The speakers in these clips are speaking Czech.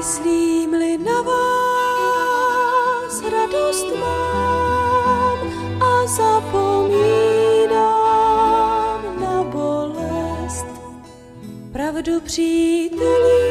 Myslím-li na vás, radost mám a zapomínám na bolest. Pravdu, příteli,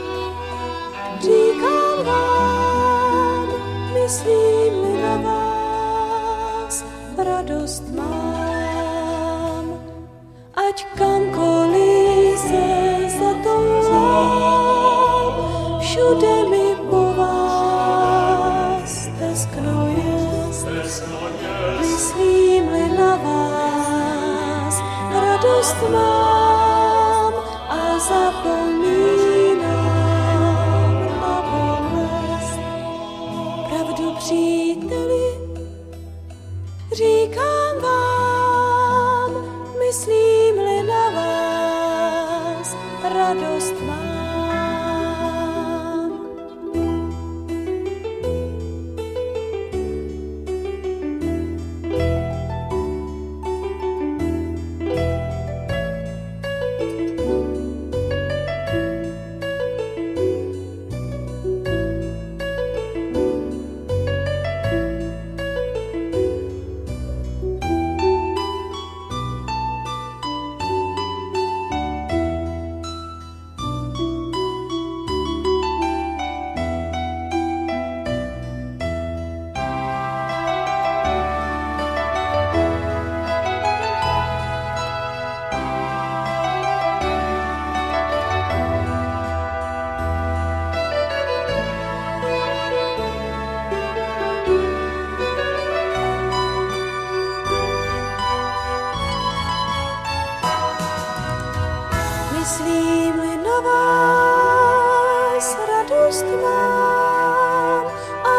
říkám vám, myslím-li na vás, radost mám. Ať kamkoliv se zatoulám, všude mi po vás teskno jest. Myslím-li na vás, radost mám a zapomínám na bolest. Pravdu, příteli, říkám vám, myslím-li na vás, radost mám. Myslím-li na vás, radost mám a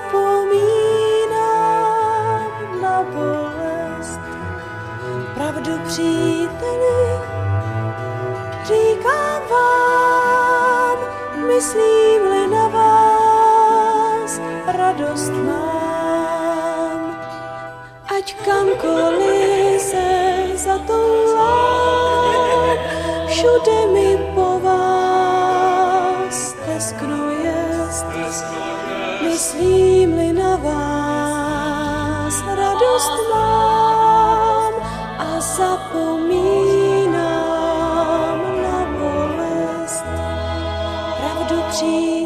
zapomínám na bolest. Pravdu, příteli, říkám vám, myslím-li na vás, radost mám. Ať kamkoliv se zatoulám, všude mi po vás teskno jest. Myslím-li na vás, radost mám a zapomínám na bolest. Pravdu, přijde